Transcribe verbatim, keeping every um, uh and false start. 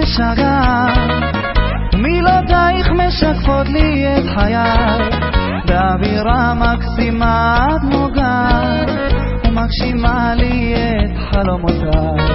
משגעת, ומילותייך משקפות לי את חיי, באווירה מקסימה את נוגעת, ומגשימה לי את חלומותיי.